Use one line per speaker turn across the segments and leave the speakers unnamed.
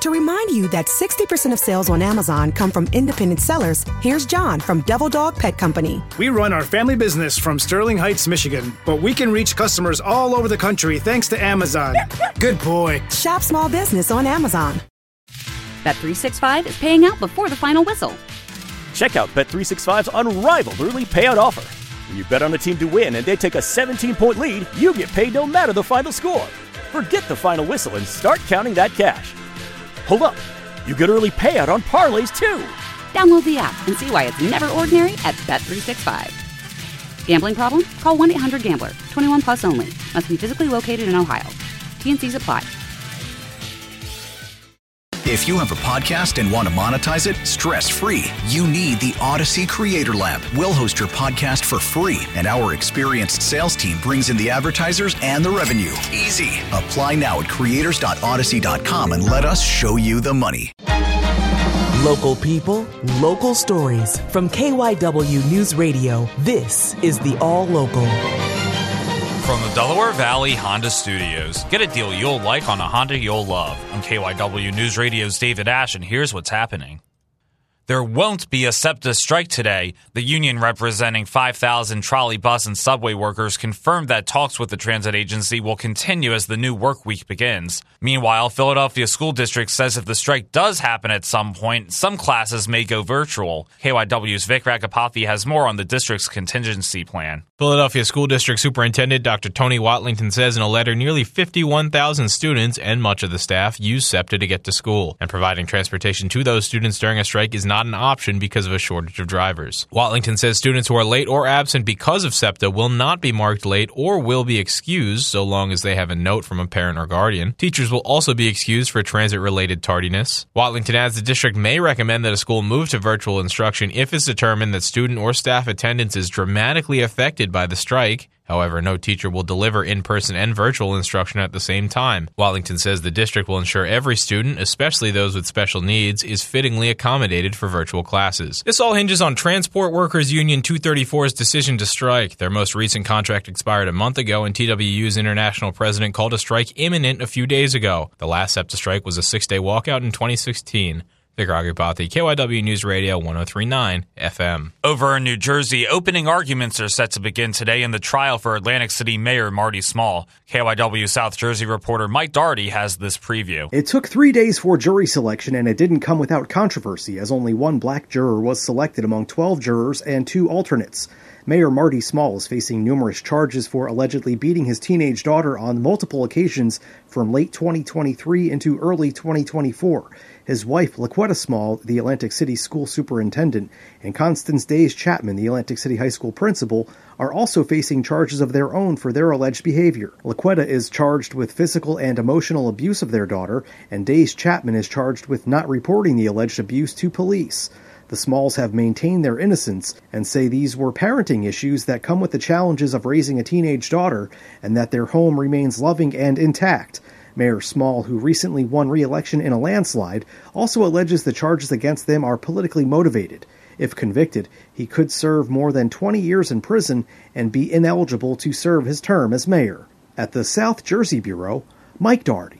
To remind you that 60% of sales on Amazon come from independent sellers, here's John from Devil Dog Pet Company.
We run our family business from Sterling Heights, Michigan, but we can reach customers all over the country thanks to Amazon. Good boy.
Shop small business on Amazon.
Bet365 is paying out before the final whistle.
Check out Bet365's unrivaled early payout offer. When you bet on a team to win and they take a 17-point lead, you get paid no matter the final score. Forget the final whistle and start counting that cash. Hold up. You get early payout on parlays, too.
Download the app and see why it's never ordinary at Bet365. Gambling problem? Call 1-800-GAMBLER. 21 plus only. Must be physically located in Ohio. T&Cs apply.
If you have a podcast and want to monetize it stress-free, you need the Odyssey Creator Lab. We'll host your podcast for free, and our experienced sales team brings in the advertisers and the revenue. Easy. Apply now at creators.odyssey.com and let us show you the money.
Local people, local stories. From KYW News Radio, this is the All Local.
From the Delaware Valley Honda Studios, get a deal you'll like on a Honda you'll love. I'm KYW News Radio's David Ash, and here's what's happening. There won't be a SEPTA strike today. The union representing 5,000 trolley bus and subway workers confirmed that talks with the transit agency will continue as the new work week begins. Meanwhile, Philadelphia School District says if the strike does happen at some point, some classes may go virtual. KYW's Vic Ragapathy has more on the district's contingency plan.
Philadelphia School District Superintendent Dr. Tony Watlington says in a letter nearly 51,000 students and much of the staff use SEPTA to get to school, and providing transportation to those students during a strike is not an option because of a shortage of drivers. Watlington says students who are late or absent because of SEPTA will not be marked late or will be excused so long as they have a note from a parent or guardian. Teachers will also be excused for transit-related tardiness. Watlington adds the district may recommend that a school move to virtual instruction if it's determined that student or staff attendance is dramatically affected by the strike. However, no teacher will deliver in-person and virtual instruction at the same time. Watlington says the district will ensure every student, especially those with special needs, is fittingly accommodated for virtual classes. This all hinges on Transport Workers Union 234's decision to strike. Their most recent contract expired a month ago, and TWU's international president called a strike imminent a few days ago. The last SEPTA strike was a 6-day walkout in 2016. Vic Ragapathy, KYW News Radio 103.9 FM.
Over in New Jersey, opening arguments are set to begin today in the trial for Atlantic City Mayor Marty Small. KYW South Jersey reporter Mike Doherty has this preview.
It took 3 days for jury selection, and it didn't come without controversy, as only one black juror was selected among 12 jurors and 2 alternates. Mayor Marty Small is facing numerous charges for allegedly beating his teenage daughter on multiple occasions from late 2023 into early 2024. His wife, Laquetta Small, the Atlantic City school superintendent, and Constance Days Chapman, the Atlantic City High School principal, are also facing charges of their own for their alleged behavior. Laquetta is charged with physical and emotional abuse of their daughter, and Days Chapman is charged with not reporting the alleged abuse to police. The Smalls have maintained their innocence and say these were parenting issues that come with the challenges of raising a teenage daughter, and that their home remains loving and intact. Mayor Small, who recently won re-election in a landslide, also alleges the charges against them are politically motivated. If convicted, he could serve more than 20 years in prison and be ineligible to serve his term as mayor. At the South Jersey Bureau, Mike Doherty,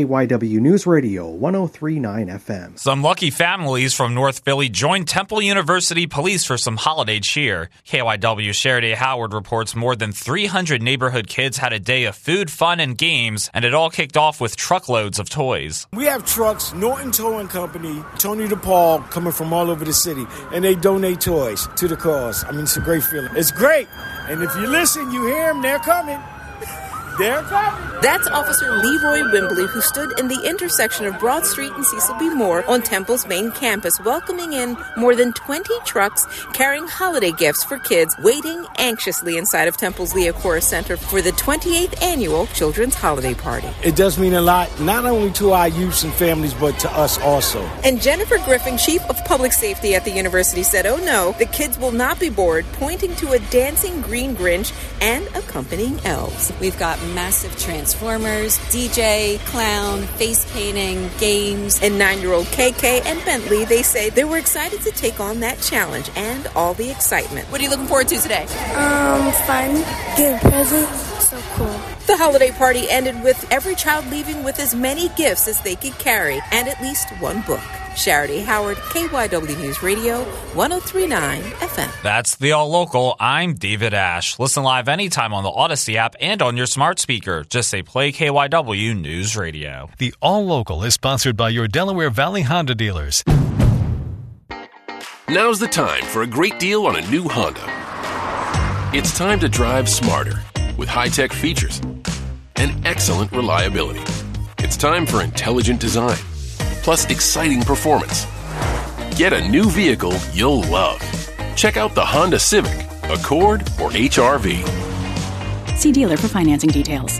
KYW News Radio 103.9 FM.
Some lucky families from North Philly joined Temple University Police for some holiday cheer. KYW Sheridan Howard reports more than 300 neighborhood kids had a day of food, fun, and games, and it all kicked off with truckloads of toys.
We have trucks, Norton Towing Company, Tony DePaul, coming from all over the city, and they donate toys to the cause. I mean, it's a great feeling. It's great. And if you listen, you hear them, they're coming. They're coming.
That's Officer Leroy Wimbley, who stood in the intersection of Broad Street and Cecil B. Moore on Temple's main campus, welcoming in more than 20 trucks carrying holiday gifts for kids waiting anxiously inside of Temple's Leocora Center for the 28th annual Children's Holiday Party.
It does mean a lot, not only to our youths and families, but to us also.
And Jennifer Griffin, Chief of Public Safety at the university, said, "Oh no, the kids will not be bored," pointing to a dancing green Grinch and accompanying elves.
We've got massive Transformers, DJ, clown, face painting, games.
And 9-year-old KK and Bentley, they say they were excited to take on that challenge and all the excitement.
What are you looking forward to today?
Fun, getting presents. So cool.
The holiday party ended with every child leaving with as many gifts as they could carry and at least one book. Charity Howard, KYW News Radio, 103.9 FM.
That's the All Local. I'm David Ash. Listen live anytime on the Odyssey app and on your smart speaker. Just say play KYW News Radio.
The All Local is sponsored by your Delaware Valley Honda dealers.
Now's the time for a great deal on a new Honda. It's time to drive smarter with high-tech features and excellent reliability. It's time for intelligent design, plus exciting performance. Get a new vehicle you'll love. Check out the Honda Civic, Accord, or HR-V.
See dealer for financing details.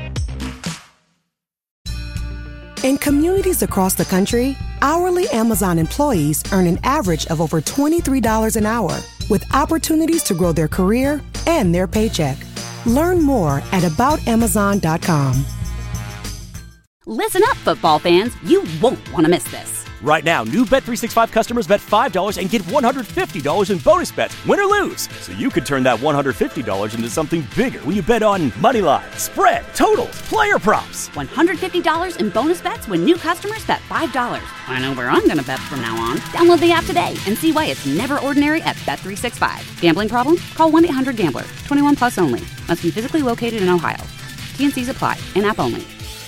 In communities across the country, hourly Amazon employees earn an average of over $23 an hour, with opportunities to grow their career and their paycheck. Learn more at aboutamazon.com.
Listen up, football fans. You won't want to miss this.
Right now, new Bet365 customers bet $5 and get $150 in bonus bets, win or lose. So you could turn that $150 into something bigger when you bet on money line, spread, totals, player props.
$150 in bonus bets when new customers bet $5. I know where I'm going to bet from now on. Download the app today and see why it's never ordinary at Bet365. Gambling problem? Call 1-800-GAMBLER. 21 plus only. Must be physically located in Ohio. T&Cs apply. In-app only.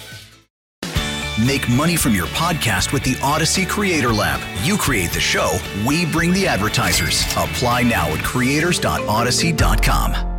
Make money from your podcast with the Odyssey Creator Lab. You create the show, we bring the advertisers. Apply now at creators.odyssey.com.